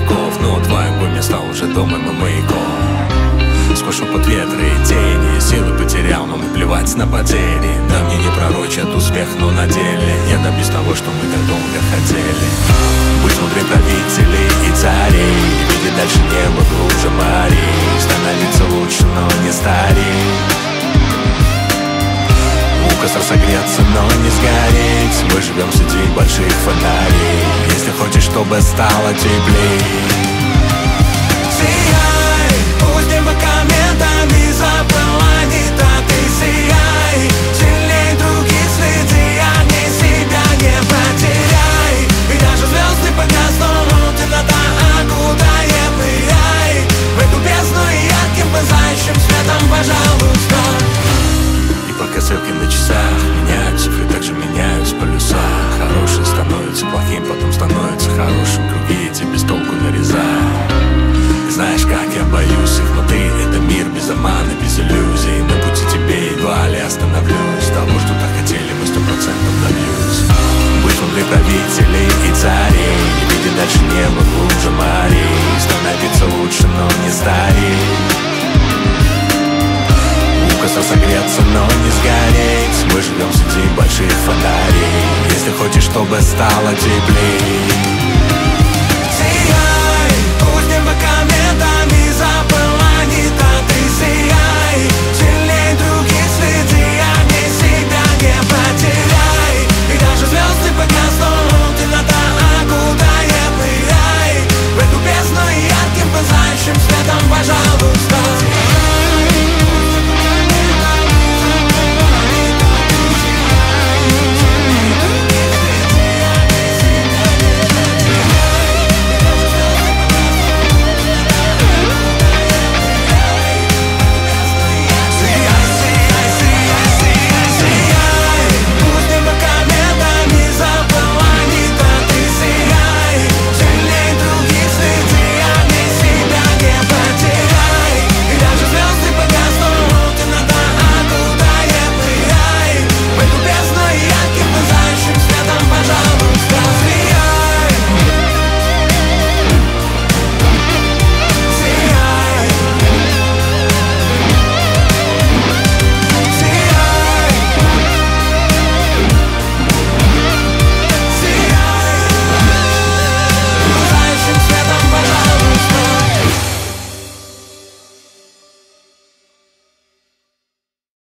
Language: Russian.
веков. Но твой огонь мне стал уже домом и маяком. Сквозь шепот ветра и тени силы потерял, но наплевать на потери. Да мне не пророчат успех, но на деле я добьюсь того, что мы так долго хотели. Быть внутри правителей и царей, и видеть дальше небо глубже морей. Становиться лучше, но не старей. Костер согреться, но не сгореть. Мы живем среди больших фонарей. Если хочешь, чтобы стало теплей, сияй, пусть небо комментами заполонит, а ты сияй. Сильней других среди огней себя не потеряй. И даже звезды погаснут, темнота окутает, ныряй в эту бездну и ярким пылающим светом, пожалуйста. Пока стрелки на часах меняют цифры, также меняются полюса. Хороший становится плохим, потом становится хорошим. Круги эти без толку нарезают. Знаешь, как я боюсь их, но ты — это мир без обмана, без иллюзий. На пути тебе едва ли остановлюсь. Того, что так хотели, мы 100% добьюсь. Быть внутри правителей и царей, и видеть дальше небо глубже морей. Становиться лучше, но не старей. Костер согреться, но не сгореть. Мы живем среди больших фонарей. Если хочешь, чтобы стало теплей,